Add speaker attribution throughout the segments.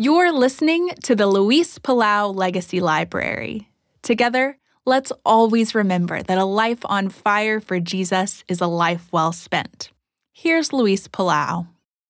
Speaker 1: You're listening to the Luis Palau Legacy Library. Together, let's always remember that a life on fire for Jesus is a life well spent. Here's Luis Palau.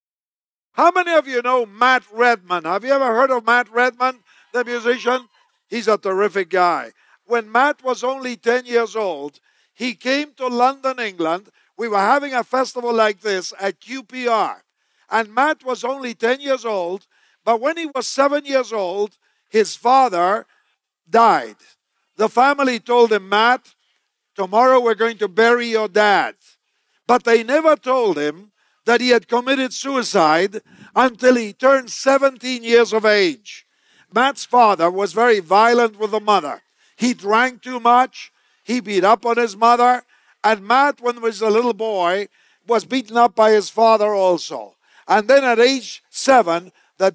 Speaker 2: How many of you know Matt Redman? Have you ever heard of Matt Redman, the musician? He's a terrific guy. When Matt was only 10 years old, he came to London, England. We were having a festival like this at QPR. And Matt was only 10 years old, but when he was 7 years old, his father died. The family told him, Matt, tomorrow we're going to bury your dad. But they never told him that he had committed suicide until he turned 17 years of age. Matt's father was very violent with the mother. He drank too much. He beat up on his mother. And Matt, when he was a little boy, was beaten up by his father also. And then at age 7,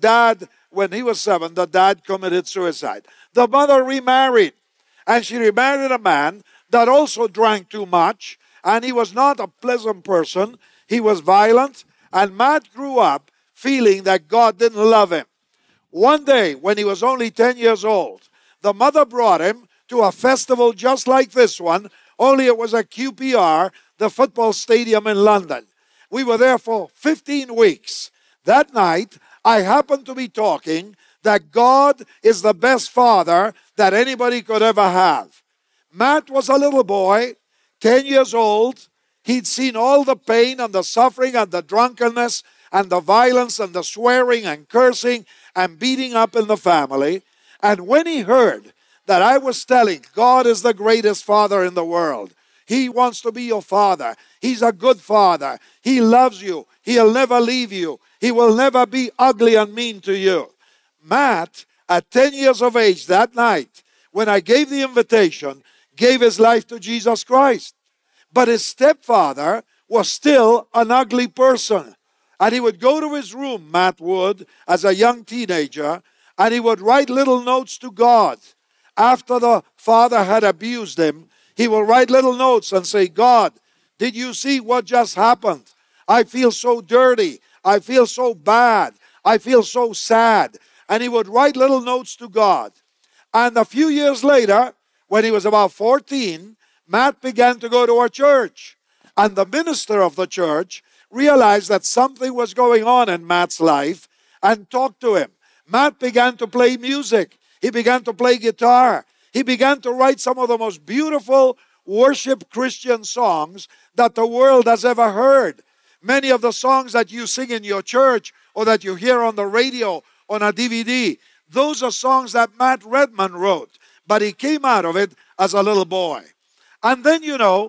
Speaker 2: when he was 7, the dad committed suicide. The mother remarried. And she remarried a man that also drank too much. And he was not a pleasant person. He was violent. And Matt grew up feeling that God didn't love him. One day, when he was only 10 years old, the mother brought him to a festival just like this one, only it was at QPR, the football stadium in London. We were there for 15 weeks. That night, I happened to be talking that God is the best father that anybody could ever have. Matt was a little boy, 10 years old. He'd seen all the pain and the suffering and the drunkenness and the violence and the swearing and cursing and beating up in the family. And when he heard that I was telling God is the greatest father in the world, He wants to be your father. He's a good father. He loves you. He'll never leave you. He will never be ugly and mean to you. Matt, at 10 years of age that night, when I gave the invitation, gave his life to Jesus Christ. But his stepfather was still an ugly person. And he would go to his room, Matt would, as a young teenager, and he would write little notes to God. After the father had abused him, he will write little notes and say, God, did you see what just happened? I feel so dirty. I feel so bad. I feel so sad. And he would write little notes to God. And a few years later, when he was about 14, Matt began to go to a church. And the minister of the church realized that something was going on in Matt's life and talked to him. Matt began to play music. He began to play guitar. He began to write some of the most beautiful worship Christian songs that the world has ever heard. Many of the songs that you sing in your church or that you hear on the radio, on a DVD, those are songs that Matt Redman wrote. But he came out of it as a little boy. And then,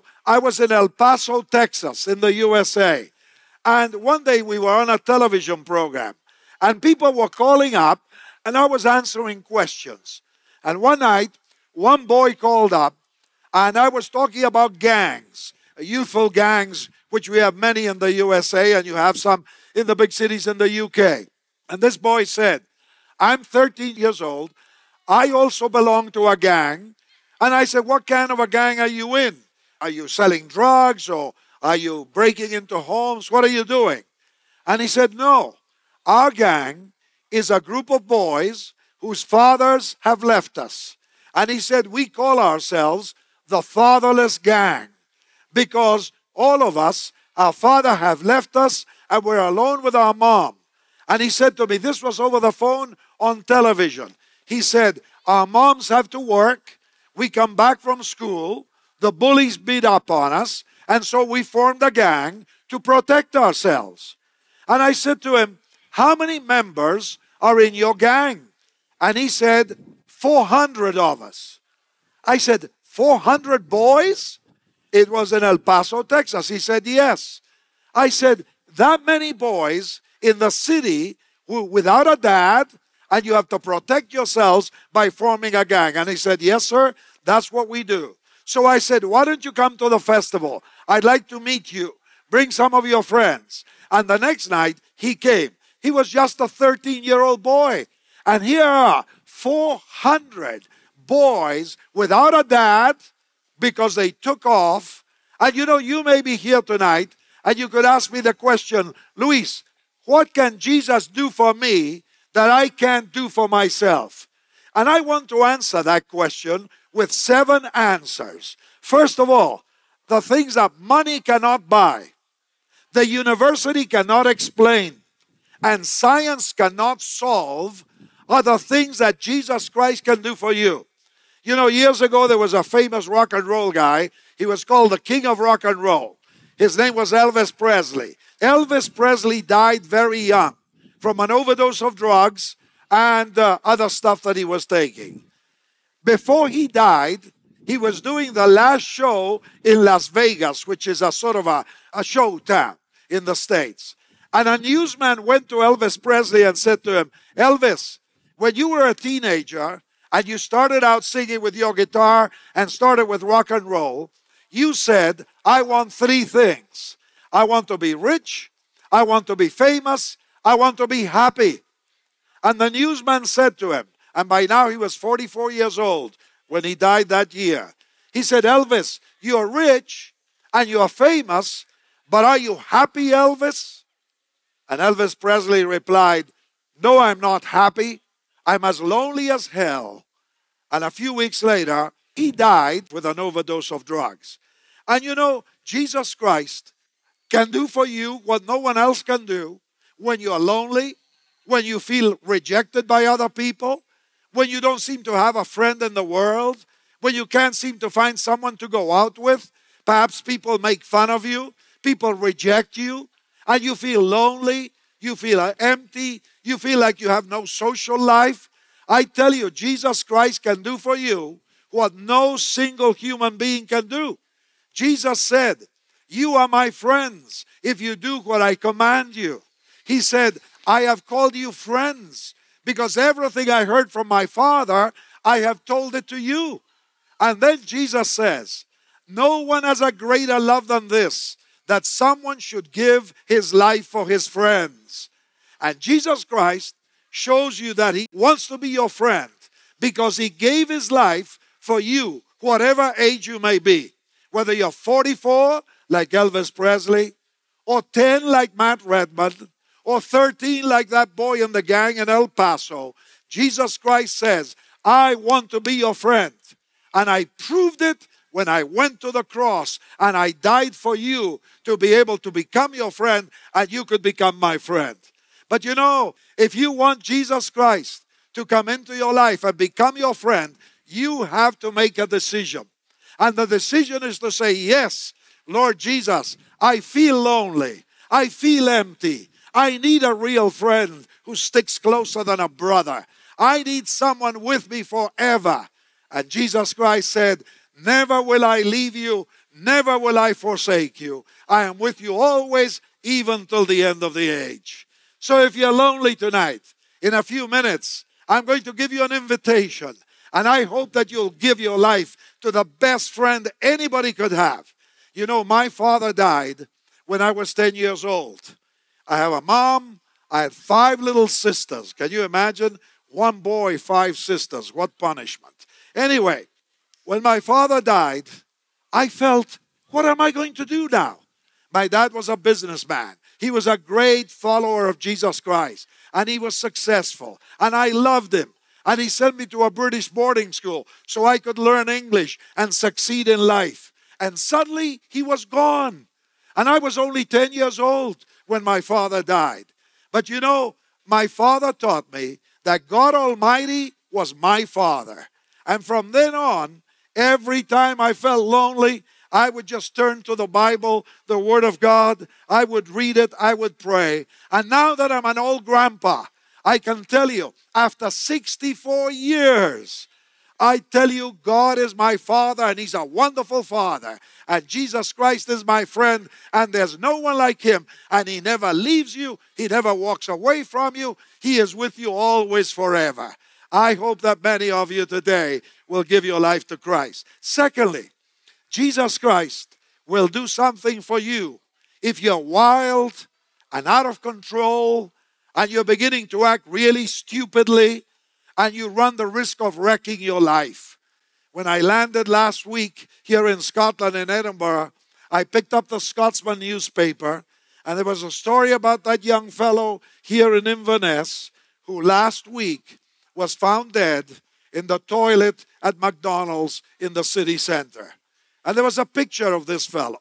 Speaker 2: I was in El Paso, Texas, in the USA. And one day we were on a television program. And people were calling up, and I was answering questions. And one night, one boy called up, and I was talking about gangs, youthful gangs, which we have many in the USA, and you have some in the big cities in the UK. And this boy said, I'm 13 years old. I also belong to a gang. And I said, what kind of a gang are you in? Are you selling drugs, or are you breaking into homes? What are you doing? And he said, no, our gang is a group of boys whose fathers have left us. And he said, we call ourselves the Fatherless Gang because all of us, our father have left us and we're alone with our mom. And he said to me, this was over the phone on television. He said, our moms have to work. We come back from school. The bullies beat up on us. And so we formed a gang to protect ourselves. And I said to him, how many members are in your gang? And he said, 400 of us. I said, 400 boys? It was in El Paso, Texas. He said, yes. I said, that many boys in the city without a dad, and you have to protect yourselves by forming a gang. And he said, yes, sir, that's what we do. So I said, why don't you come to the festival? I'd like to meet you. Bring some of your friends. And the next night, he came. He was just a 13-year-old boy. And here are 400 boys without a dad because they took off. And you may be here tonight and you could ask me the question, Luis, what can Jesus do for me that I can't do for myself? And I want to answer that question with 7 answers. First of all, the things that money cannot buy, the university cannot explain, and science cannot solve are the things that Jesus Christ can do for you. You know, years ago there was a famous rock and roll guy. He was called the King of Rock and Roll. His name was Elvis Presley. Elvis Presley died very young from an overdose of drugs and other stuff that he was taking. Before he died, he was doing the last show in Las Vegas, which is a sort of a show town in the States. And a newsman went to Elvis Presley and said to him, Elvis, when you were a teenager and you started out singing with your guitar and started with rock and roll, you said, I want 3 things. I want to be rich, I want to be famous, I want to be happy. And the newsman said to him, and by now he was 44 years old when he died that year. He said, Elvis, you're rich and you're famous, but are you happy, Elvis? And Elvis Presley replied, no, I'm not happy. I'm as lonely as hell. And a few weeks later, he died with an overdose of drugs. And you know, Jesus Christ can do for you what no one else can do when you're lonely, when you feel rejected by other people, when you don't seem to have a friend in the world, when you can't seem to find someone to go out with. Perhaps people make fun of you, people reject you, and you feel lonely, you feel empty, you feel like you have no social life. I tell you, Jesus Christ can do for you what no single human being can do. Jesus said, you are my friends if you do what I command you. He said, I have called you friends because everything I heard from my Father, I have told it to you. And then Jesus says, no one has a greater love than this, that someone should give his life for his friends. And Jesus Christ shows you that he wants to be your friend because he gave his life for you, whatever age you may be. Whether you're 44, like Elvis Presley, or 10 like Matt Redman, or 13 like that boy in the gang in El Paso, Jesus Christ says, I want to be your friend. And I proved it when I went to the cross and I died for you to be able to become your friend and you could become my friend. But you know, if you want Jesus Christ to come into your life and become your friend, you have to make a decision. And the decision is to say, yes, Lord Jesus, I feel lonely. I feel empty. I need a real friend who sticks closer than a brother. I need someone with me forever. And Jesus Christ said, never will I leave you. Never will I forsake you. I am with you always, even till the end of the age. So if you're lonely tonight, in a few minutes, I'm going to give you an invitation. And I hope that you'll give your life to the best friend anybody could have. You know, my father died when I was 10 years old. I have a mom. I had 5 little sisters. Can you imagine? 1 boy, 5 sisters. What punishment. Anyway, when my father died, I felt, what am I going to do now? My dad was a businessman. He was a great follower of Jesus Christ. And he was successful. And I loved him. And he sent me to a British boarding school so I could learn English and succeed in life. And suddenly he was gone. And I was only 10 years old when my father died. But you know, my father taught me that God Almighty was my Father. And from then on, every time I felt lonely, I would just turn to the Bible, the Word of God. I would read it. I would pray. And now that I'm an old grandpa, I can tell you, after 64 years, I tell you, God is my Father, and He's a wonderful Father. And Jesus Christ is my friend, and there's no one like Him. And He never leaves you. He never walks away from you. He is with you always forever. I hope that many of you today will give your life to Christ. Secondly, Jesus Christ will do something for you if you're wild and out of control and you're beginning to act really stupidly and you run the risk of wrecking your life. When I landed last week here in Scotland, in Edinburgh, I picked up the Scotsman newspaper and there was a story about that young fellow here in Inverness who last week was found dead in the toilet at McDonald's in the city center. And there was a picture of this fellow,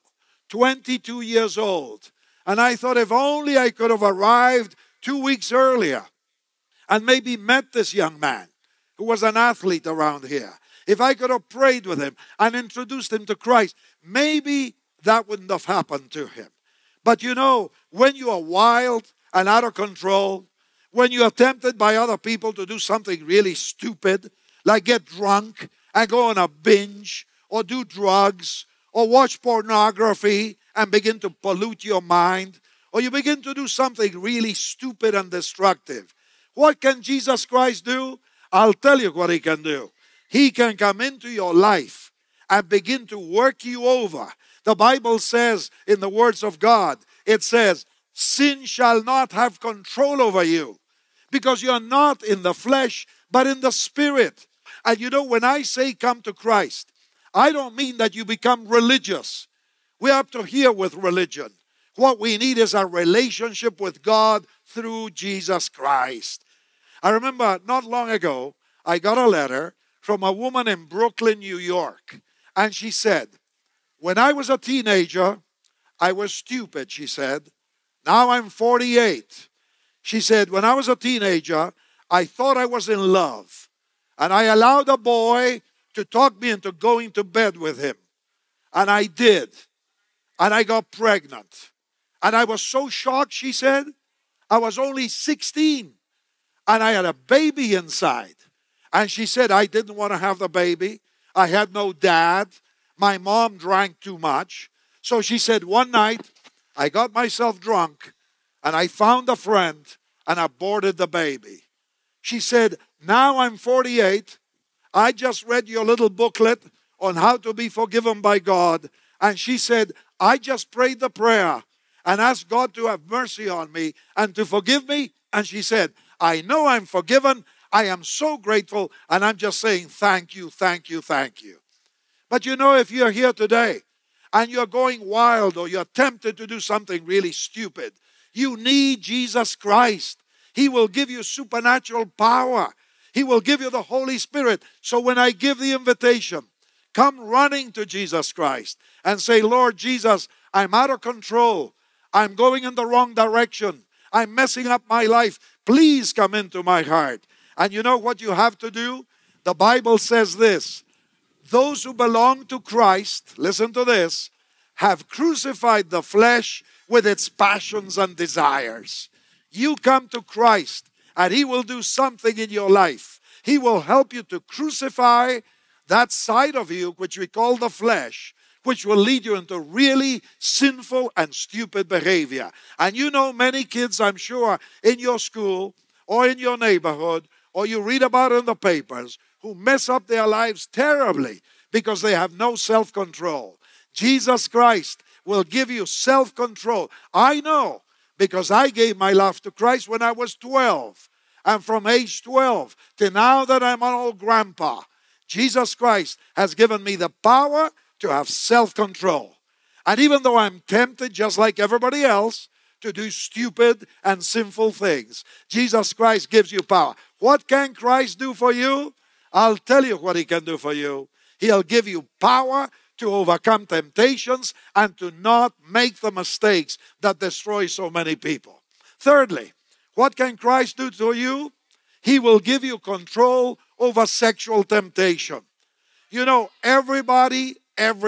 Speaker 2: 22 years old. And I thought, if only I could have arrived 2 weeks earlier and maybe met this young man who was an athlete around here. If I could have prayed with him and introduced him to Christ, maybe that wouldn't have happened to him. But you know, when you are wild and out of control, when you are tempted by other people to do something really stupid, like get drunk and go on a binge, or do drugs, or watch pornography and begin to pollute your mind, or you begin to do something really stupid and destructive, what can Jesus Christ do? I'll tell you what He can do. He can come into your life and begin to work you over. The Bible says in the words of God, it says, sin shall not have control over you, because you're not in the flesh, but in the Spirit. And you know, when I say come to Christ, I don't mean that you become religious. We're up to here with religion. What we need is a relationship with God through Jesus Christ. I remember not long ago, I got a letter from a woman in Brooklyn, New York. And she said, when I was a teenager, I was stupid, she said. Now I'm 48. She said, when I was a teenager, I thought I was in love. And I allowed a boy to talk me into going to bed with him. And I did. And I got pregnant. And I was so shocked, she said. I was only 16. And I had a baby inside. And she said, I didn't want to have the baby. I had no dad. My mom drank too much. So she said, one night, I got myself drunk. And I found a friend. And aborted the baby. She said, now I'm 48. I just read your little booklet on how to be forgiven by God. And she said, I just prayed the prayer and asked God to have mercy on me and to forgive me. And she said, I know I'm forgiven. I am so grateful. And I'm just saying, thank you, thank you, thank you. But you know, if you're here today and you're going wild or you're tempted to do something really stupid, you need Jesus Christ. He will give you supernatural power. He will give you the Holy Spirit. So when I give the invitation, come running to Jesus Christ and say, Lord Jesus, I'm out of control. I'm going in the wrong direction. I'm messing up my life. Please come into my heart. And you know what you have to do? The Bible says this. Those who belong to Christ, listen to this, have crucified the flesh with its passions and desires. You come to Christ and He will do something in your life. He will help you to crucify that side of you which we call the flesh, which will lead you into really sinful and stupid behavior. And you know many kids, I'm sure, in your school or in your neighborhood, or you read about it in the papers, who mess up their lives terribly because they have no self-control. Jesus Christ will give you self-control. I know, because I gave my life to Christ when I was 12. And from age 12 to now that I'm an old grandpa, Jesus Christ has given me the power to have self-control. And even though I'm tempted, just like everybody else, to do stupid and sinful things, Jesus Christ gives you power. What can Christ do for you? I'll tell you what He can do for you. He'll give you power to overcome temptations and to not make the mistakes that destroy so many people. Thirdly, what can Christ do to you? He will give you control over sexual temptation. You know, everybody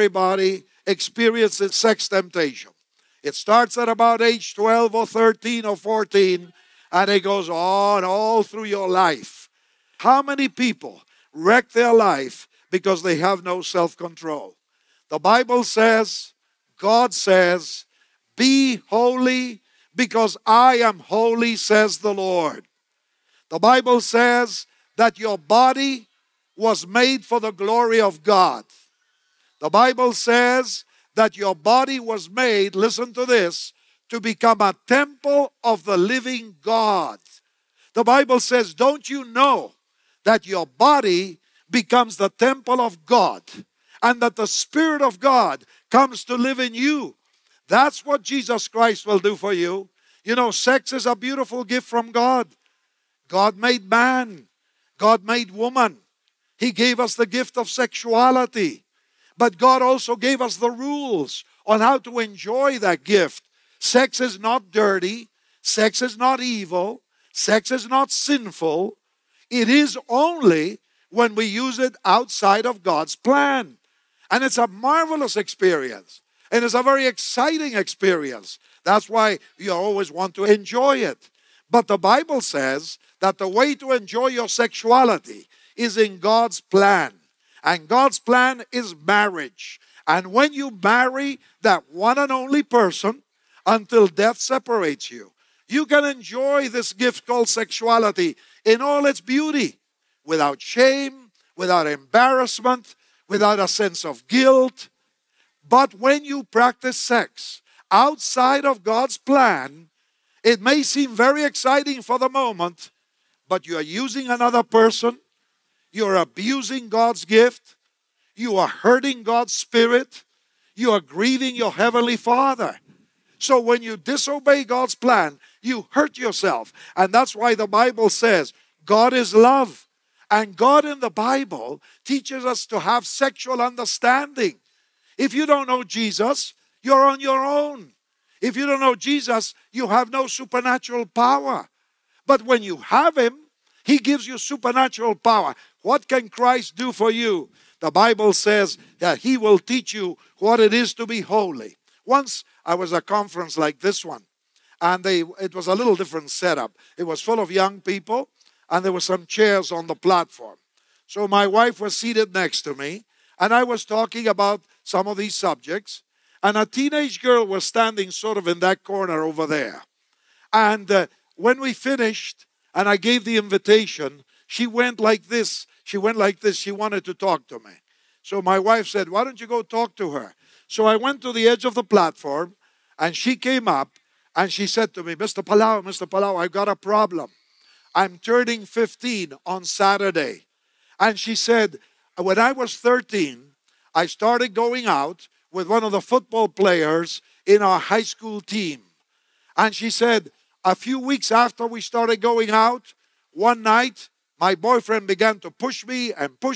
Speaker 2: experiences sex temptation. It starts at about age 12 or 13 or 14, and it goes on all through your life. How many people wreck their life because they have no self-control? The Bible says, God says, be holy because I am holy, says the Lord. The Bible says that your body was made for the glory of God. The Bible says that your body was made, listen to this, to become a temple of the living God. The Bible says, don't you know that your body becomes the temple of God and that the Spirit of God comes to live in you? That's what Jesus Christ will do for you. You know, sex is a beautiful gift from God. God made man. God made woman. He gave us the gift of sexuality. But God also gave us the rules on how to enjoy that gift. Sex is not dirty. Sex is not evil. Sex is not sinful. It is only when we use it outside of God's plan. And it's a marvelous experience. And it's a very exciting experience. That's why you always want to enjoy it. But the Bible says that the way to enjoy your sexuality is in God's plan. And God's plan is marriage. And when you marry that one and only person until death separates you, you can enjoy this gift called sexuality in all its beauty, without shame, without embarrassment, without a sense of guilt. But when you practice sex outside of God's plan, it may seem very exciting for the moment, but you are using another person. You're abusing God's gift. You are hurting God's Spirit. You are grieving your Heavenly Father. So when you disobey God's plan, you hurt yourself. And that's why the Bible says God is love. And God in the Bible teaches us to have sexual understanding. If you don't know Jesus, you're on your own. If you don't know Jesus, you have no supernatural power. But when you have Him, He gives you supernatural power. What can Christ do for you? The Bible says that He will teach you what it is to be holy. Once I was at a conference like this one, and it was a little different setup. It was full of young people, and there were some chairs on the platform. So my wife was seated next to me, and I was talking about some of these subjects, and a teenage girl was standing sort of in that corner over there. And when we finished, and I gave the invitation, she went like this. She wanted to talk to me. So my wife said, why don't you go talk to her? So I went to the edge of the platform, and she came up, and she said to me, Mr. Palau, I've got a problem. I'm turning 15 on Saturday. And she said, when I was 13, I started going out with one of the football players in our high school team. And she said, a few weeks after we started going out, one night, my boyfriend began to push me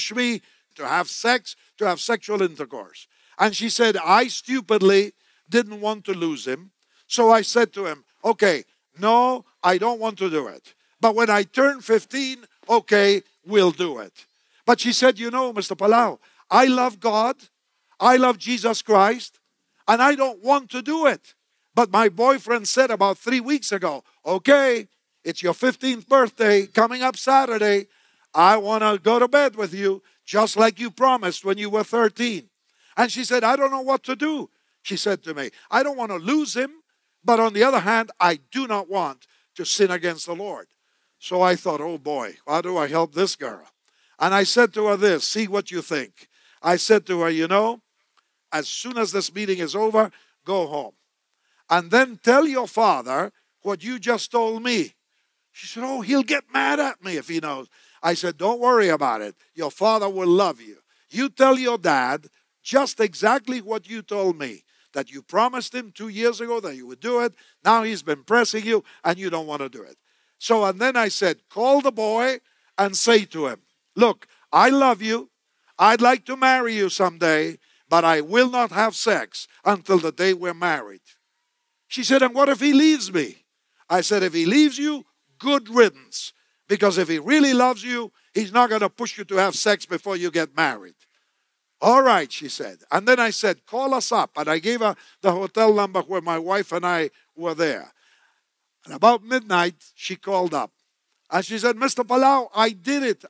Speaker 2: to have sex, to have sexual intercourse. And she said, I stupidly didn't want to lose him. So I said to him, okay, no, I don't want to do it. But when I turn 15, okay, we'll do it. But she said, you know, Mr. Palau, I love God. I love Jesus Christ. And I don't want to do it. But my boyfriend said about 3 weeks ago, okay, it's your 15th birthday coming up Saturday. I want to go to bed with you just like you promised when you were 13. And she said, I don't know what to do. She said to me, I don't want to lose him. But on the other hand, I do not want to sin against the Lord. So I thought, oh boy, how do I help this girl? And I said to her this, see what you think. I said to her, you know, as soon as this meeting is over, go home. And then tell your father what you just told me. She said, oh, he'll get mad at me if he knows. I said, don't worry about it. Your father will love you. You tell your dad just exactly what you told me, that you promised him 2 years ago that you would do it. Now he's been pressing you and you don't want to do it. So, and then I said, call the boy and say to him, look, I love you. I'd like to marry you someday, but I will not have sex until the day we're married. She said, and what if he leaves me? I said, if he leaves you, good riddance. Because if he really loves you, he's not going to push you to have sex before you get married. All right, she said. And then I said, call us up. And I gave her the hotel number where my wife and I were there. And about midnight, she called up. And she said, Mr. Palau, I did it.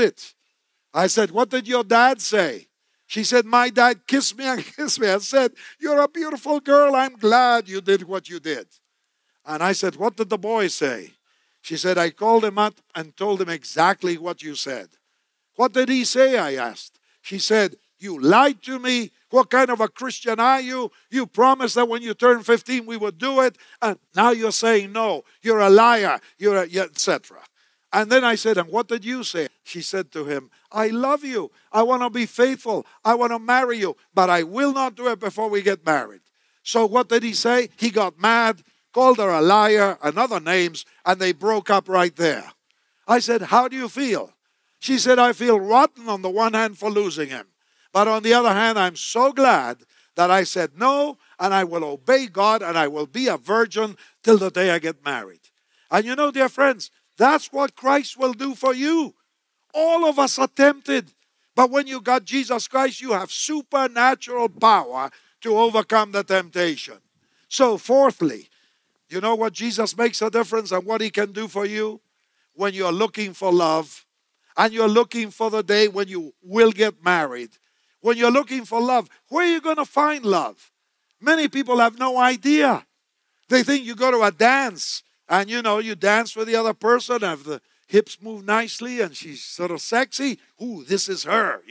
Speaker 2: I said, what did your dad say? She said, my dad kissed me and kissed me and said, you're a beautiful girl. I'm glad you did what you did. And I said, what did the boy say? She said, I called him up and told him exactly what you said. What did he say? I asked. She said, you lied to me. What kind of a Christian are you? You promised that when you turn 15 we would do it. And now you're saying no. You're a liar. Etc. And then I said, and what did you say? She said to him, I love you. I want to be faithful. I want to marry you. But I will not do it before we get married. So what did he say? He got mad, called her a liar and other names, and they broke up right there. I said, how do you feel? She said, I feel rotten on the one hand for losing him. But on the other hand, I'm so glad that I said no, and I will obey God, and I will be a virgin till the day I get married. And you know, dear friends, that's what Christ will do for you. All of us are tempted. But when you got Jesus Christ, you have supernatural power to overcome the temptation. So fourthly, you know what Jesus makes a difference and what he can do for you? When you're looking for love and you're looking for the day when you will get married. When you're looking for love, where are you going to find love? Many people have no idea. They think you go to a dance and you dance with the other person, have the hips move nicely and she's sort of sexy. Ooh, this is her,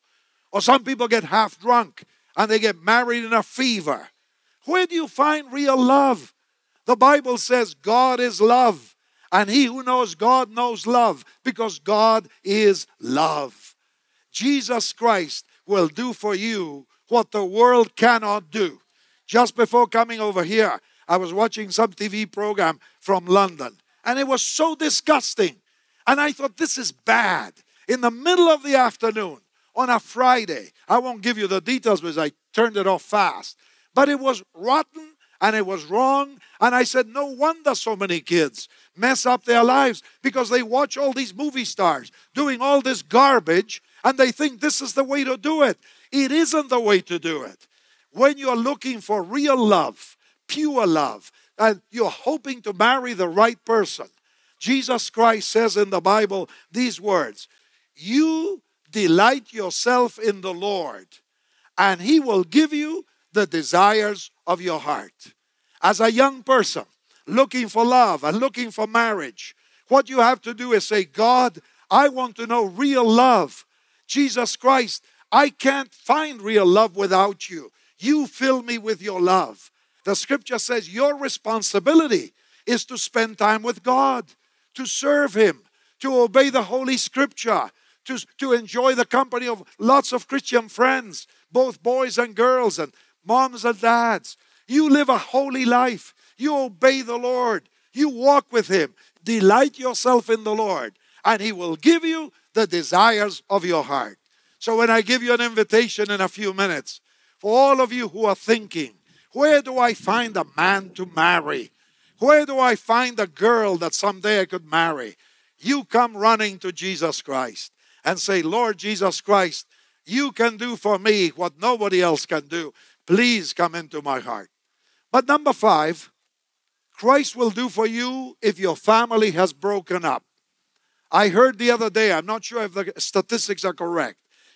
Speaker 2: Or some people get half drunk and they get married in a fever. Where do you find real love? The Bible says God is love. And he who knows God knows love, because God is love. Jesus Christ will do for you what the world cannot do. Just before coming over here, I was watching some TV program from London. And it was so disgusting. And I thought, this is bad. In the middle of the afternoon, on a Friday. I won't give you the details because I turned it off fast. But it was rotten and it was wrong. And I said, no wonder so many kids mess up their lives, because they watch all these movie stars doing all this garbage and they think this is the way to do it. It isn't the way to do it. When you're looking for real love, pure love, and you're hoping to marry the right person, Jesus Christ says in the Bible these words, you delight yourself in the Lord, and he will give you the desires of your heart. As a young person looking for love and looking for marriage, what you have to do is say, God, I want to know real love. Jesus Christ, I can't find real love without you. You fill me with your love. The scripture says your responsibility is to spend time with God, to serve him, to obey the Holy Scripture, to enjoy the company of lots of Christian friends, both boys and girls and moms and dads. You live a holy life. You obey the Lord. You walk with him. Delight yourself in the Lord, and he will give you the desires of your heart. So when I give you an invitation in a few minutes, for all of you who are thinking, where do I find a man to marry? Where do I find a girl that someday I could marry? You come running to Jesus Christ and say, Lord Jesus Christ, you can do for me what nobody else can do. Please come into my heart. But number 5, Christ will do for you if your family has broken up. I heard the other day, I'm not sure if the statistics are correct,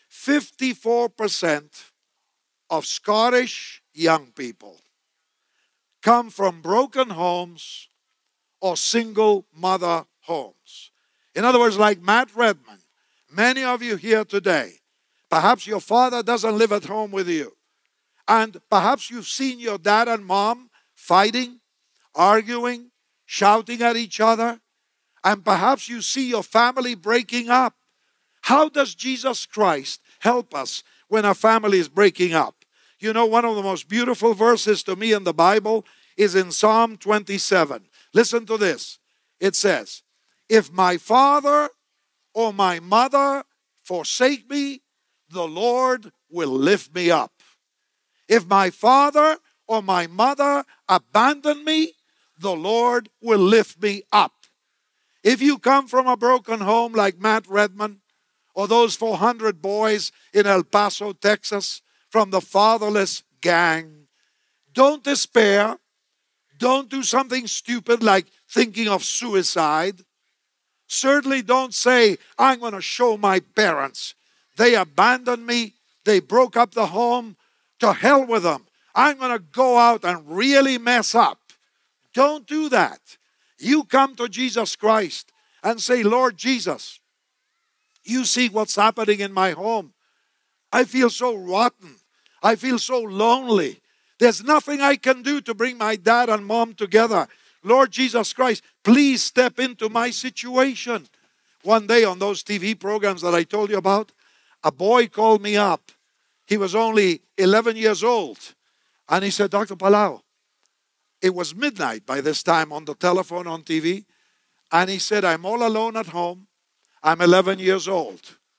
Speaker 2: 54% of Scottish young people come from broken homes or single mother homes. In other words, like Matt Redman, many of you here today, perhaps your father doesn't live at home with you. And perhaps you've seen your dad and mom fighting, arguing, shouting at each other. And perhaps you see your family breaking up. How does Jesus Christ help us when our family is breaking up? You know, one of the most beautiful verses to me in the Bible is in Psalm 27. Listen to this. It says, if my father or my mother forsake me, the Lord will lift me up. If my father or my mother abandon me, the Lord will lift me up. If you come from a broken home like Matt Redman, or those 400 boys in El Paso, Texas, from the fatherless gang, don't despair. Don't do something stupid like thinking of suicide. Certainly don't say, I'm going to show my parents. They abandoned me. They broke up the home. To hell with them. I'm going to go out and really mess up. Don't do that. You come to Jesus Christ and say, Lord Jesus, you see what's happening in my home. I feel so rotten. I feel so lonely. There's nothing I can do to bring my dad and mom together. Lord Jesus Christ, please step into my situation. One day on those TV programs that I told you about, a boy called me up. He was only 11 years old. And he said, Dr. Palau, it was midnight by this time on the telephone, on TV. And he said, I'm all alone at home. I'm 11 years old.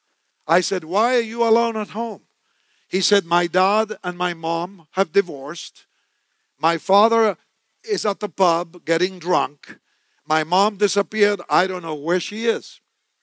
Speaker 2: I said, why are you alone at home? He said, my dad and my mom have divorced. My father is at the pub getting drunk. My mom disappeared. I don't know where she is.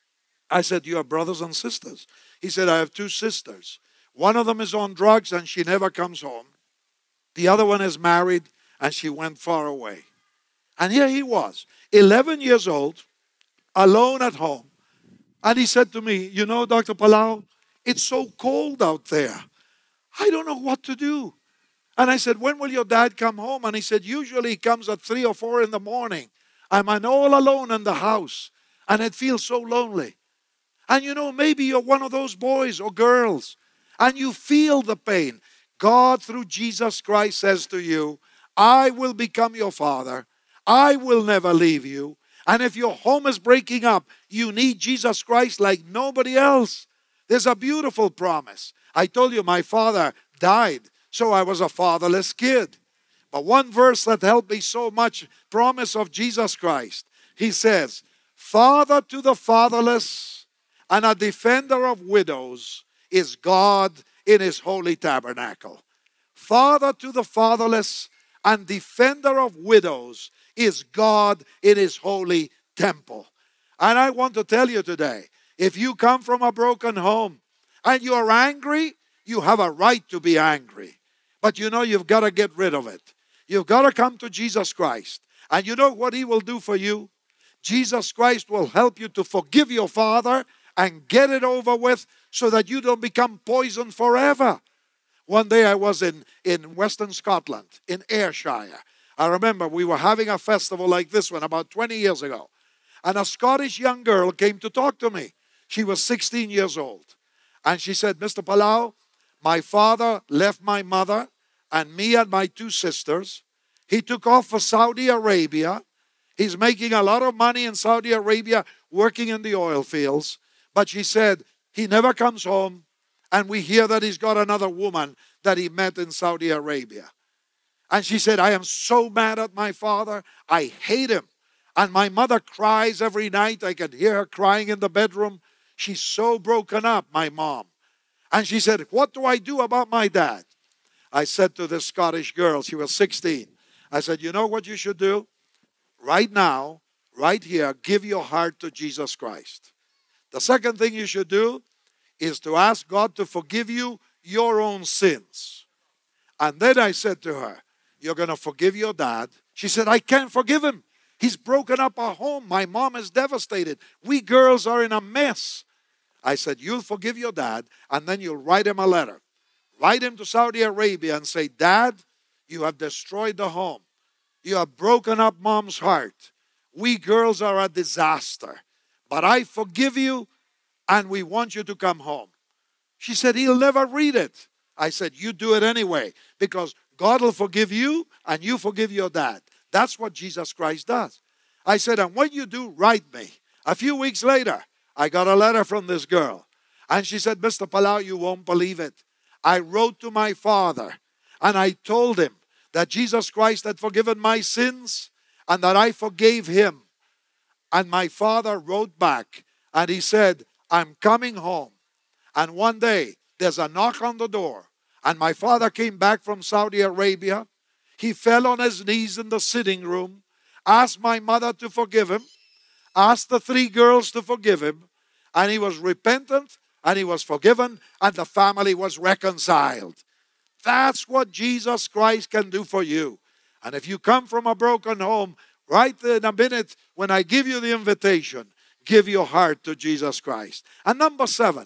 Speaker 2: I said, you have brothers and sisters? He said, I have two sisters. One of them is on drugs and she never comes home. The other one is married and she went far away. And here he was, 11 years old, alone at home. And he said to me, you know, Dr. Palau, it's so cold out there. I don't know what to do. And I said, when will your dad come home? And he said, usually he comes at 3 or 4 in the morning. I'm all alone in the house. And it feels so lonely. And you know, maybe you're one of those boys or girls. And you feel the pain. God, through Jesus Christ, says to you, I will become your father. I will never leave you. And if your home is breaking up, you need Jesus Christ like nobody else. There's a beautiful promise. I told you my father died, so I was a fatherless kid. But one verse that helped me so much, promise of Jesus Christ. He says, Father to the fatherless and a defender of widows is God in his holy tabernacle. Father to the fatherless and defender of widows is God in his holy temple. And I want to tell you today, if you come from a broken home and you're angry, you have a right to be angry. But you know, you've got to get rid of it. You've got to come to Jesus Christ. And you know what he will do for you? Jesus Christ will help you to forgive your father and get it over with so that you don't become poisoned forever. One day I was in Western Scotland, in Ayrshire. I remember we were having a festival like this one about 20 years ago. And a Scottish young girl came to talk to me. She was 16 years old. And she said, Mr. Palau, my father left my mother and me and my two sisters. He took off for Saudi Arabia. He's making a lot of money in Saudi Arabia working in the oil fields. But she said, he never comes home. And we hear that he's got another woman that he met in Saudi Arabia. And she said, I am so mad at my father. I hate him. And my mother cries every night. I can hear her crying in the bedroom. She's so broken up, my mom. And she said, what do I do about my dad? I said to this Scottish girl, she was 16. I said, you know what you should do? Right now, right here, give your heart to Jesus Christ. The second thing you should do is to ask God to forgive you your own sins. And then I said to her, you're going to forgive your dad? She said, I can't forgive him. He's broken up our home. My mom is devastated. We girls are in a mess. I said, you'll forgive your dad, and then you'll write him a letter. Write him to Saudi Arabia and say, Dad, you have destroyed the home. You have broken up mom's heart. We girls are a disaster. But I forgive you, and we want you to come home. She said, he'll never read it. I said, you do it anyway, because God will forgive you, and you forgive your dad. That's what Jesus Christ does. I said, and when you do, write me. A few weeks later, I got a letter from this girl. And she said, Mr. Palau, you won't believe it. I wrote to my father, and I told him that Jesus Christ had forgiven my sins, and that I forgave him. And my father wrote back, and he said, I'm coming home. And one day, there's a knock on the door. And my father came back from Saudi Arabia. He fell on his knees in the sitting room, asked my mother to forgive him, asked the 3 girls to forgive him, and he was repentant, and he was forgiven, and the family was reconciled. That's what Jesus Christ can do for you. And if you come from a broken home, right in a minute when I give you the invitation, give your heart to Jesus Christ. And number 7,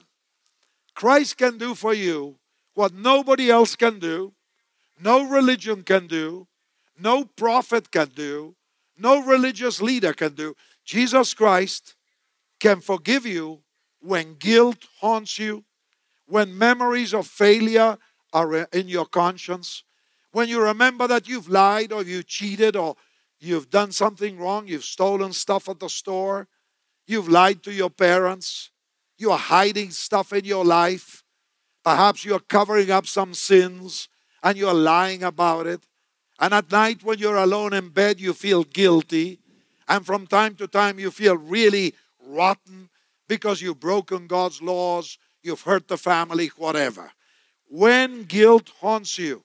Speaker 2: Christ can do for you what nobody else can do, no religion can do, no prophet can do, no religious leader can do. Jesus Christ can forgive you when guilt haunts you, when memories of failure are in your conscience, when you remember that you've lied or you cheated or you've done something wrong, you've stolen stuff at the store, you've lied to your parents, you are hiding stuff in your life, perhaps you're covering up some sins and you're lying about it. And at night when you're alone in bed, you feel guilty And from time to time you feel really rotten because you've broken God's laws, you've hurt the family, whatever. When guilt haunts you,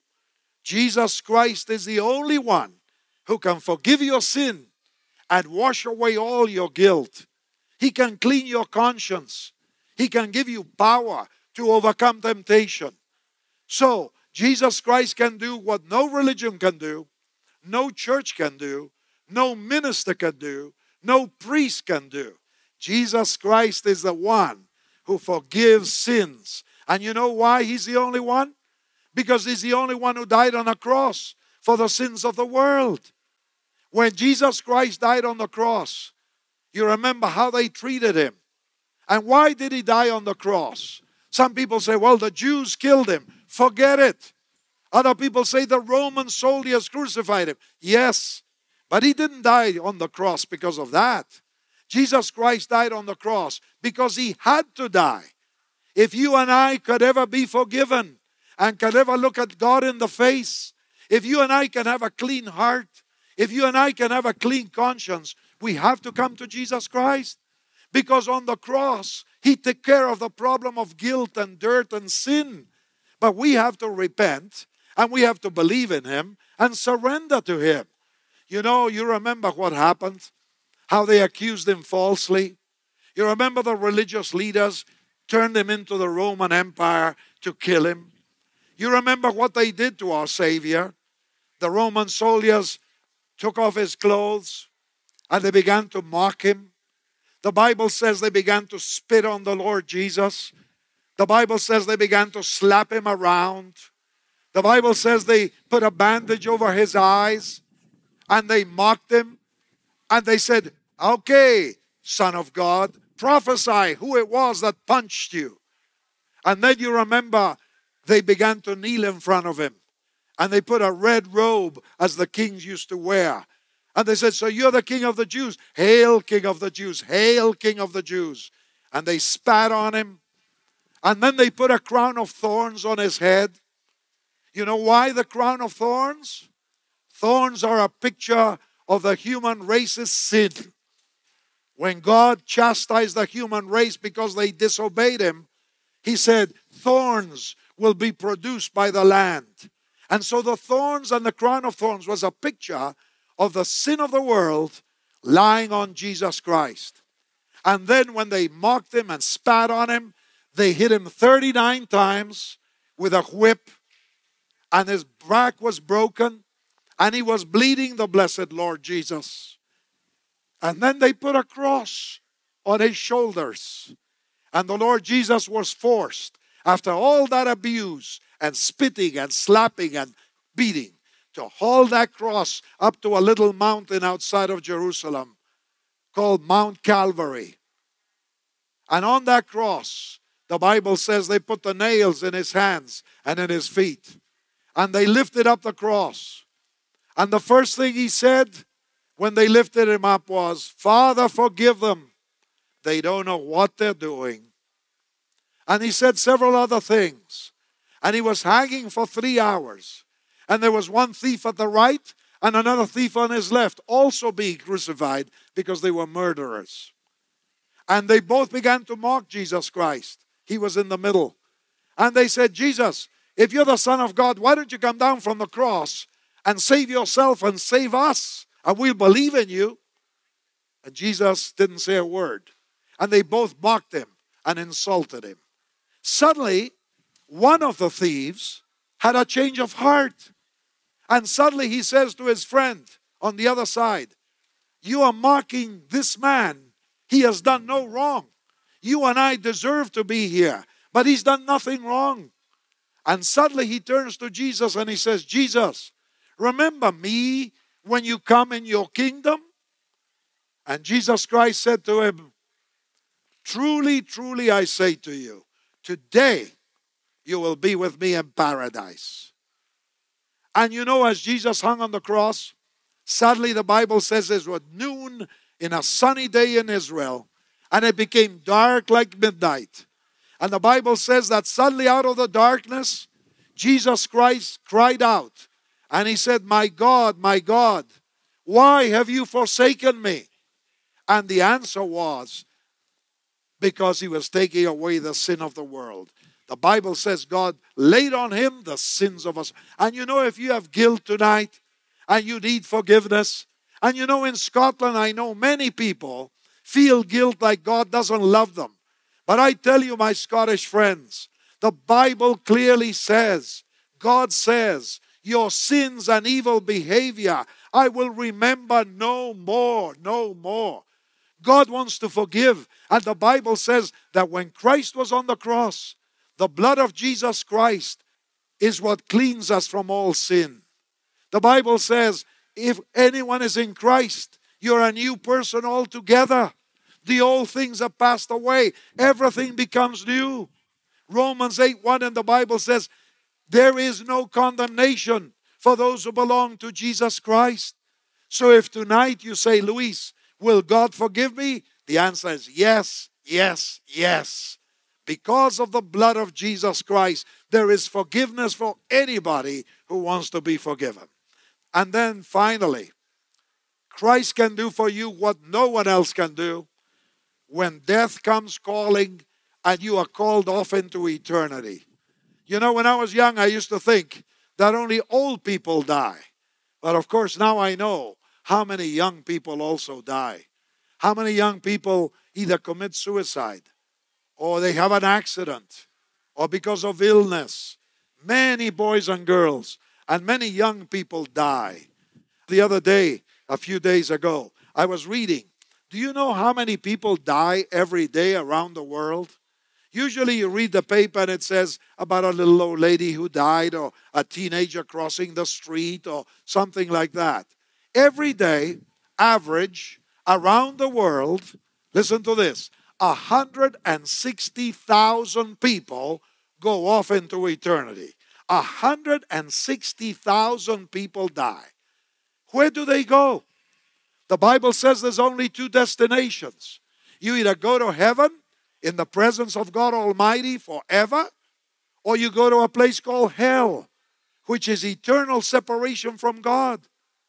Speaker 2: Jesus Christ is the only one who can forgive your sin and wash away all your guilt. He can clean your conscience. He can give you power to overcome temptation. So, Jesus Christ can do what no religion can do, no church can do, no minister can do, no priest can do. Jesus Christ is the one who forgives sins. And you know why He's the only one? Because He's the only one who died on a cross for the sins of the world. When Jesus Christ died on the cross, you remember how they treated Him. And why did He die on the cross? Some people say, well, the Jews killed Him. Forget it. Other people say the Roman soldiers crucified Him. Yes, but He didn't die on the cross because of that. Jesus Christ died on the cross because He had to die. If you and I could ever be forgiven and could ever look at God in the face, if you and I can have a clean heart, if you and I can have a clean conscience, we have to come to Jesus Christ. Because on the cross, He took care of the problem of guilt and dirt and sin. But we have to repent and we have to believe in Him and surrender to Him. You know, you remember what happened, how they accused Him falsely. You remember the religious leaders turned Him into the Roman Empire to kill Him. You remember what they did to our Savior. The Roman soldiers took off His clothes and they began to mock Him. The Bible says they began to spit on the Lord Jesus. The Bible says they began to slap Him around. The Bible says they put a bandage over His eyes and they mocked Him. And they said, okay, Son of God, prophesy who it was that punched you. And then you remember they began to kneel in front of Him. And they put a red robe as the kings used to wear. And they said, so you're the King of the Jews. Hail, King of the Jews. Hail, King of the Jews. And they spat on Him. And then they put a crown of thorns on His head. You know why the crown of thorns? Thorns are a picture of the human race's sin. When God chastised the human race because they disobeyed Him, He said, thorns will be produced by the land. And so the thorns and the crown of thorns was a picture of the sin of the world lying on Jesus Christ. And then when they mocked Him and spat on Him, they hit Him 39 times with a whip, and His back was broken, and He was bleeding, the blessed Lord Jesus. And then they put a cross on His shoulders, and the Lord Jesus was forced, after all that abuse and spitting and slapping and beating, to haul that cross up to a little mountain outside of Jerusalem called Mount Calvary. And on that cross, the Bible says they put the nails in His hands and in His feet. And they lifted up the cross. And the first thing He said when they lifted Him up was, Father, forgive them. They don't know what they're doing. And He said several other things. And He was hanging for 3 hours. And there was one thief at the right and another thief on His left, also being crucified because they were murderers. And they both began to mock Jesus Christ. He was in the middle. And they said, Jesus, if you're the Son of God, why don't you come down from the cross and save yourself and save us? And we'll believe in you. And Jesus didn't say a word. And they both mocked Him and insulted Him. Suddenly, one of the thieves had a change of heart. And suddenly he says to his friend on the other side, you are mocking this man. He has done no wrong. You and I deserve to be here, but he's done nothing wrong. And suddenly he turns to Jesus and he says, Jesus, remember me when you come in your kingdom? And Jesus Christ said to him, truly, truly I say to you, today you will be with me in paradise. And you know, as Jesus hung on the cross, suddenly the Bible says it was noon in a sunny day in Israel, and it became dark like midnight. And the Bible says that suddenly out of the darkness, Jesus Christ cried out, and He said, my God, why have you forsaken me? And the answer was because he was taking away the sin of the world. The Bible says God laid on him the sins of us. And you know, if you have guilt tonight and you need forgiveness, and you know, in Scotland, I know many people feel guilt like God doesn't love them. But I tell you, my Scottish friends, the Bible clearly says, God says, your sins and evil behavior, I will remember no more, no more. God wants to forgive. And the Bible says that when Christ was on the cross, the blood of Jesus Christ is what cleans us from all sin. The Bible says, if anyone is in Christ, you're a new person altogether. The old things have passed away. Everything becomes new. Romans 8:1 in the Bible says, there is no condemnation for those who belong to Jesus Christ. So if tonight you say, Luis, will God forgive me? The answer is yes, yes, yes. Because of the blood of Jesus Christ, there is forgiveness for anybody who wants to be forgiven. And then finally, Christ can do for you what no one else can do. When death comes calling and you are called off into eternity. You know, when I was young, I used to think that only old people die. But of course, now I know how many young people also die. How many young people either commit suicide, or they have an accident, or because of illness. Many boys and girls and many young people die. The other day, a few days ago, I was reading, do you know how many people die every day around the world? Usually you read the paper and it says about a little old lady who died, or a teenager crossing the street, or something like that. Every day, average, around the world, listen to this, 160,000 people go off into eternity. 160,000 people die. Where do they go? The Bible says there's only two destinations. You either go to heaven in the presence of God Almighty forever, or you go to a place called hell, which is eternal separation from God.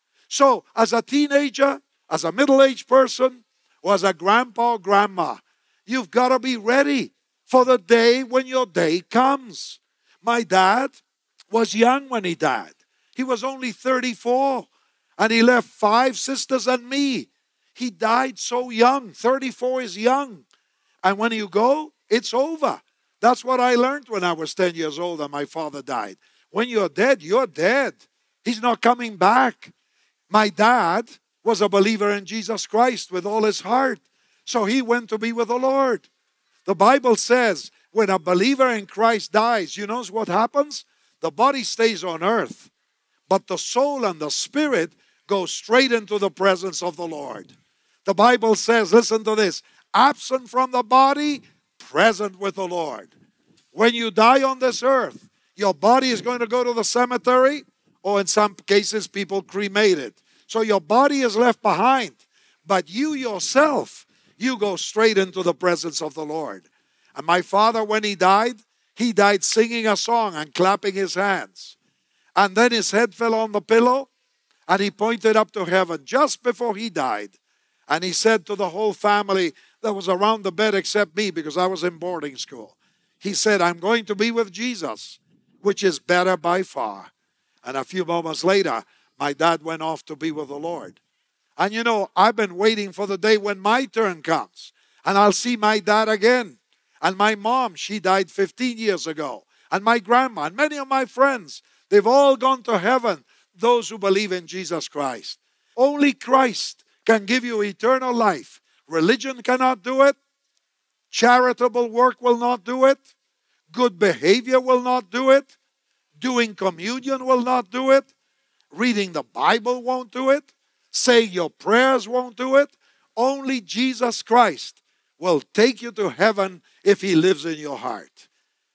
Speaker 2: So, as a teenager, as a middle-aged person, or as a grandpa or grandma, you've got to be ready for the day when your day comes. My dad was young when he died. He was only 34, and he left 5 sisters and me. He died so young. 34 is young. And when you go, it's over. That's what I learned when I was 10 years old and my father died. When you're dead, you're dead. He's not coming back. My dad was a believer in Jesus Christ with all his heart. So he went to be with the Lord. The Bible says when a believer in Christ dies, you know what happens? The body stays on earth, but the soul and the spirit go straight into the presence of the Lord. The Bible says, listen to this, absent from the body, present with the Lord. When you die on this earth, your body is going to go to the cemetery, or in some cases people cremate it. So your body is left behind, but you yourself, you go straight into the presence of the Lord. And my father, when he died singing a song and clapping his hands. And then his head fell on the pillow and he pointed up to heaven just before he died. And he said to the whole family that was around the bed except me, because I was in boarding school, he said, I'm going to be with Jesus, which is better by far. And a few moments later, my dad went off to be with the Lord. And you know, I've been waiting for the day when my turn comes and I'll see my dad again. And my mom, she died 15 years ago. And my grandma and many of my friends, they've all gone to heaven, those who believe in Jesus Christ. Only Christ can give you eternal life. Religion cannot do it. Charitable work will not do it. Good behavior will not do it. Doing communion will not do it. Reading the Bible won't do it. Saying your prayers won't do it. Only Jesus Christ will take you to heaven if He lives in your heart.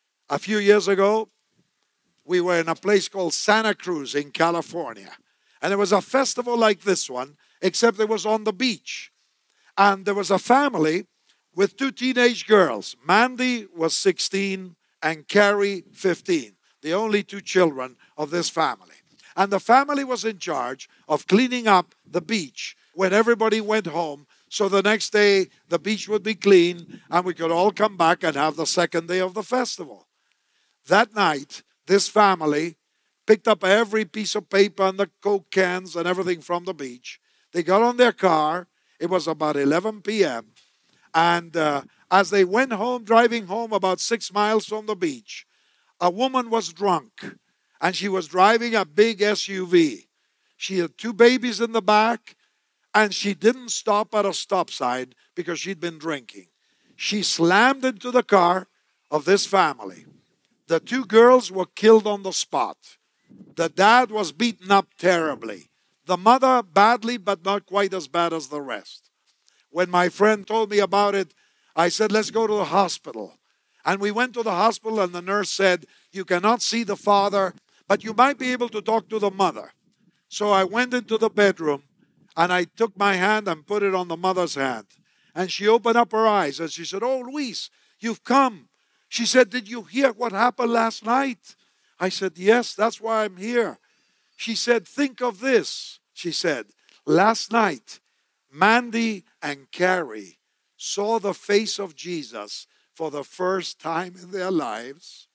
Speaker 2: A few years ago, we were in a place called Santa Cruz in California. And there was a festival like this one, except it was on the beach. And there was a family with 2 teenage girls. Mandy was 16 and Carrie 15. The only 2 children of this family. And the family was in charge of cleaning up the beach when everybody went home So the next day, the beach would be clean and we could all come back and have the second day of the festival. That night, this family picked up every piece of paper and the Coke cans and everything from the beach. They got on their car. It was about 11 p.m. And as they went home, driving home about 6 miles from the beach, a woman was drunk. And she was driving a big SUV. She had 2 babies in the back. And she didn't stop at a stop sign because she'd been drinking. She slammed into the car of this family. The 2 girls were killed on the spot. The dad was beaten up terribly. The mother badly, but not quite as bad as the rest. When my friend told me about it, I said, let's go to the hospital. And we went to the hospital and the nurse said, you cannot see the father, but you might be able to talk to the mother. So I went into the bedroom and I took my hand and put it on the mother's hand. And she opened up her eyes and she said, oh, Luis, you've come. She said, did you hear what happened last night? I said, yes, that's why I'm here. She said, think of this. She said, last night, Mandy and Carrie saw the face of Jesus for the first time in their lives.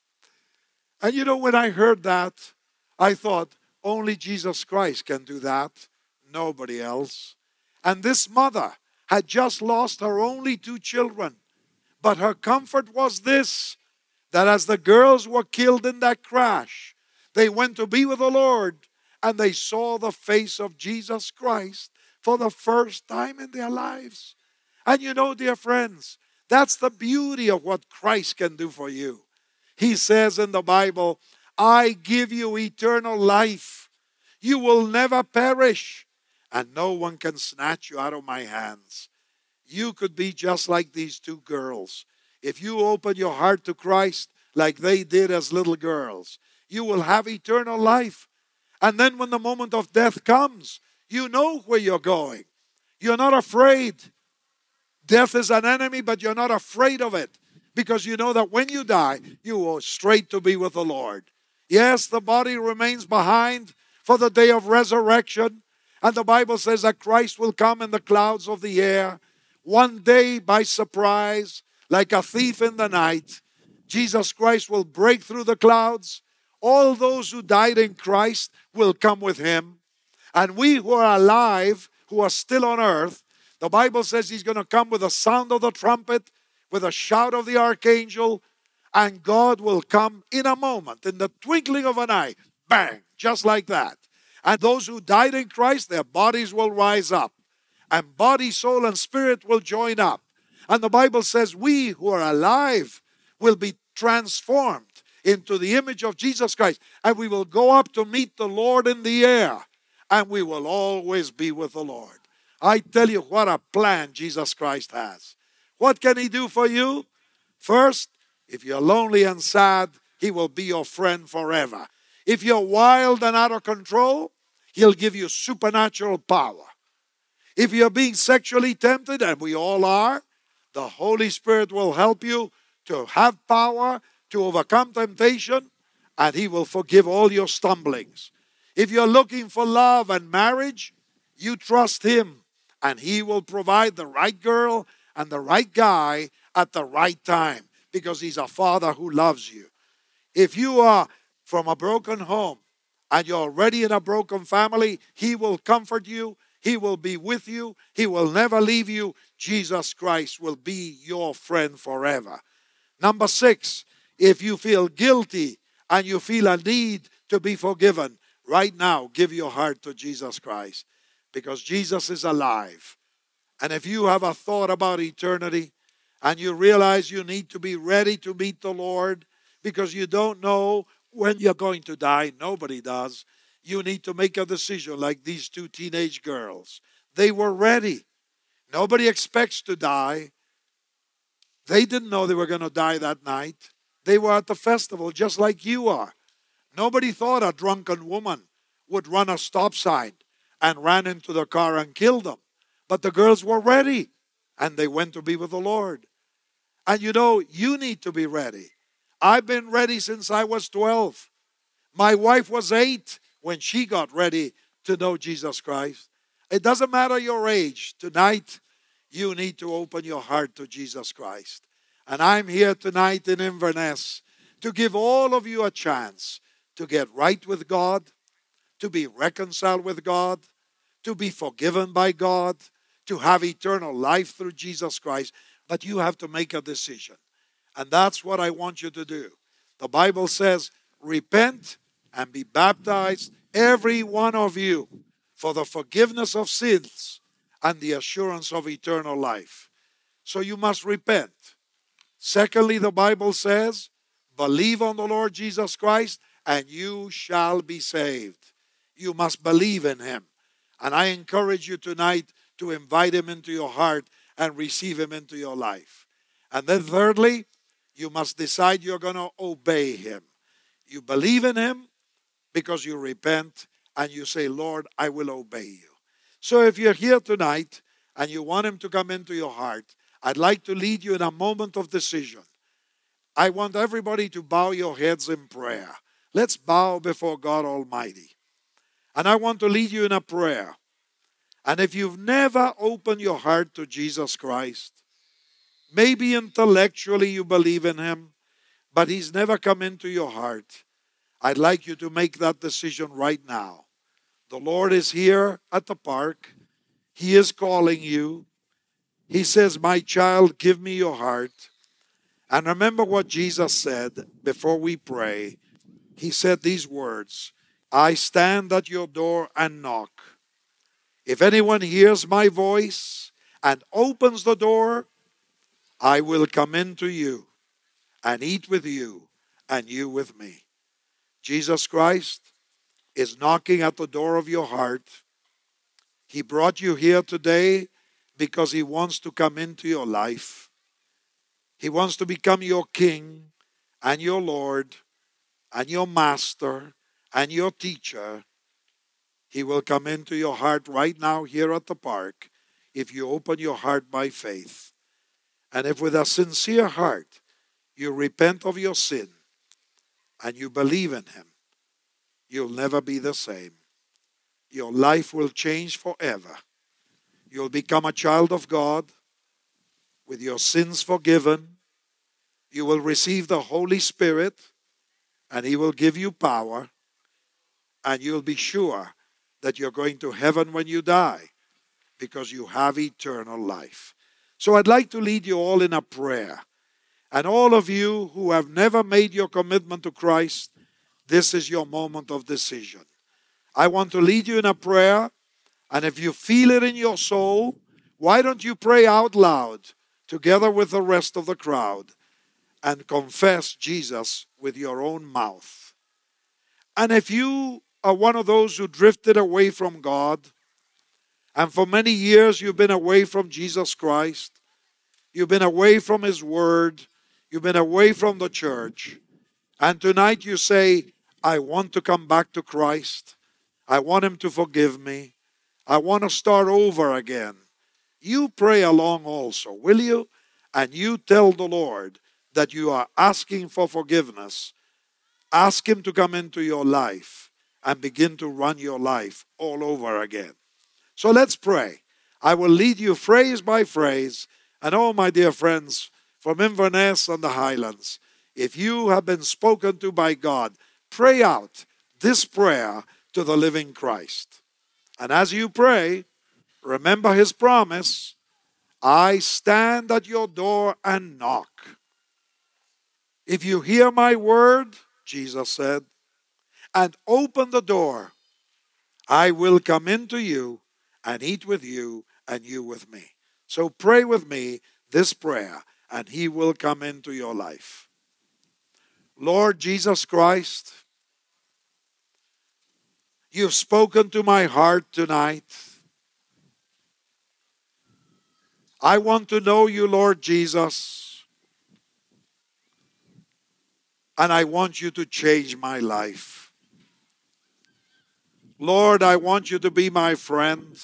Speaker 2: And you know, when I heard that, I thought, only Jesus Christ can do that. Nobody else. And this mother had just lost her only 2 children. But her comfort was this, that as the girls were killed in that crash, they went to be with the Lord and they saw the face of Jesus Christ for the first time in their lives. And you know, dear friends, that's the beauty of what Christ can do for you. He says in the Bible, I give you eternal life. You will never perish. And no one can snatch you out of my hands. You could be just like these 2 girls. If you open your heart to Christ like they did as little girls, you will have eternal life. And then when the moment of death comes, you know where you're going. You're not afraid. Death is an enemy, but you're not afraid of it. Because you know that when you die, you will straight to be with the Lord. Yes, the body remains behind for the day of resurrection. And the Bible says that Christ will come in the clouds of the air. One day by surprise, like a thief in the night, Jesus Christ will break through the clouds. All those who died in Christ will come with him. And we who are alive, who are still on earth, the Bible says he's going to come with a sound of the trumpet, with a shout of the archangel, and God will come in a moment, in the twinkling of an eye, bang, just like that. And those who died in Christ, their bodies will rise up. And body, soul, and spirit will join up. And the Bible says we who are alive will be transformed into the image of Jesus Christ. And we will go up to meet the Lord in the air. And we will always be with the Lord. I tell you what a plan Jesus Christ has. What can he do for you? First, if you're lonely and sad, he will be your friend forever. If you're wild and out of control, he'll give you supernatural power. If you're being sexually tempted, and we all are, the Holy Spirit will help you to have power to overcome temptation, and he will forgive all your stumblings. If you're looking for love and marriage, you trust him, and he will provide the right girl and the right guy at the right time, because he's a father who loves you. If you are from a broken home and you're already in a broken family, he will comfort you. He will be with you. He will never leave you. Jesus Christ will be your friend forever. Number 6, if you feel guilty and you feel a need to be forgiven, right now give your heart to Jesus Christ, because Jesus is alive. And if you have a thought about eternity and you realize you need to be ready to meet the Lord because you don't know when you're going to die, nobody does, you need to make a decision like these 2 teenage girls. They were ready. Nobody expects to die. They didn't know they were going to die that night. They were at the festival just like you are. Nobody thought a drunken woman would run a stop sign and ran into the car and kill them. But the girls were ready, and they went to be with the Lord. And you know, you need to be ready. I've been ready since I was 12. My wife was 8 when she got ready to know Jesus Christ. It doesn't matter your age. Tonight, you need to open your heart to Jesus Christ. And I'm here tonight in Inverness to give all of you a chance to get right with God, to be reconciled with God, to be forgiven by God, to have eternal life through Jesus Christ. But you have to make a decision. And that's what I want you to do. The Bible says, repent and be baptized, every one of you, for the forgiveness of sins and the assurance of eternal life. So you must repent. Secondly, the Bible says, believe on the Lord Jesus Christ and you shall be saved. You must believe in Him. And I encourage you tonight to invite Him into your heart and receive Him into your life. And then thirdly, you must decide you're going to obey Him. You believe in Him because you repent and you say, Lord, I will obey you. So if you're here tonight and you want Him to come into your heart, I'd like to lead you in a moment of decision. I want everybody to bow your heads in prayer. Let's bow before God Almighty. And I want to lead you in a prayer. And if you've never opened your heart to Jesus Christ, maybe intellectually you believe in Him, but He's never come into your heart, I'd like you to make that decision right now. The Lord is here at the park. He is calling you. He says, my child, give me your heart. And remember what Jesus said before we pray. He said these words, I stand at your door and knock. If anyone hears my voice and opens the door, I will come into you and eat with you and you with me. Jesus Christ is knocking at the door of your heart. He brought you here today because He wants to come into your life. He wants to become your King and your Lord and your Master and your teacher. He will come into your heart right now here at the park if you open your heart by faith. And if with a sincere heart you repent of your sin and you believe in Him, you'll never be the same. Your life will change forever. You'll become a child of God with your sins forgiven. You will receive the Holy Spirit and He will give you power. And you'll be sure that you're going to heaven when you die because you have eternal life. So I'd like to lead you all in a prayer. And all of you who have never made your commitment to Christ, this is your moment of decision. I want to lead you in a prayer. And if you feel it in your soul, why don't you pray out loud together with the rest of the crowd and confess Jesus with your own mouth. And if you are one of those who drifted away from God, and for many years you've been away from Jesus Christ, you've been away from His Word, you've been away from the church, and tonight you say, I want to come back to Christ. I want Him to forgive me. I want to start over again. You pray along also, will you? And you tell the Lord that you are asking for forgiveness. Ask Him to come into your life and begin to run your life all over again. So let's pray. I will lead you phrase by phrase. And oh, my dear friends, from Inverness and the Highlands, if you have been spoken to by God, pray out this prayer to the living Christ. And as you pray, remember His promise, I stand at your door and knock. If you hear my word, Jesus said, and open the door, I will come into you and eat with you and you with me. So pray with me this prayer and He will come into your life. Lord Jesus Christ, you've spoken to my heart tonight. I want to know you, Lord Jesus, and I want you to change my life. Lord, I want you to be my friend.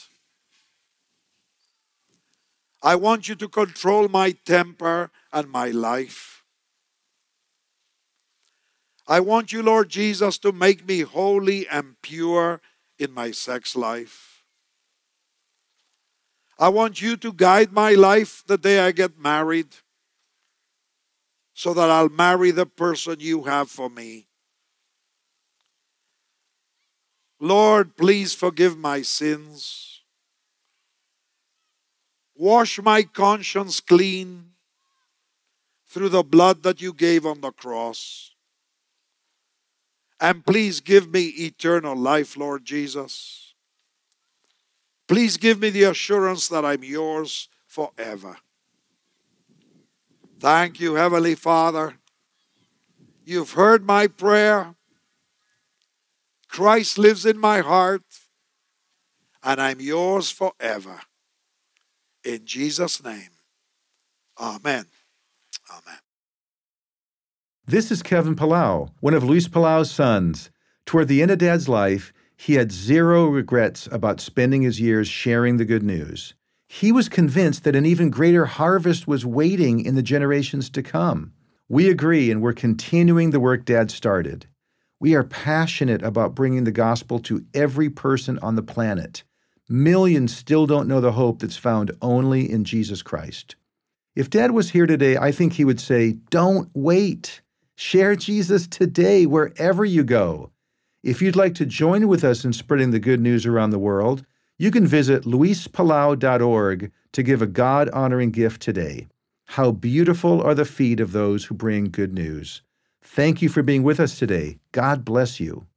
Speaker 2: I want you to control my temper and my life. I want you, Lord Jesus, to make me holy and pure in my sex life. I want you to guide my life the day I get married, so that I'll marry the person you have for me. Lord, please forgive my sins. Wash my conscience clean through the blood that you gave on the cross. And please give me eternal life, Lord Jesus. Please give me the assurance that I'm yours forever. Thank you, Heavenly Father. You've heard my prayer. Christ lives in my heart, and I'm yours forever. In Jesus' name, amen. Amen.
Speaker 3: This is Kevin Palau, one of Luis Palau's sons. Toward the end of Dad's life, he had zero regrets about spending his years sharing the good news. He was convinced that an even greater harvest was waiting in the generations to come. We agree, and we're continuing the work Dad started. We are passionate about bringing the gospel to every person on the planet. Millions still don't know the hope that's found only in Jesus Christ. If Dad was here today, I think he would say, don't wait. Share Jesus today wherever you go. If you'd like to join with us in spreading the good news around the world, you can visit luispalau.org to give a God-honoring gift today. How beautiful are the feet of those who bring good news. Thank you for being with us today. God bless you.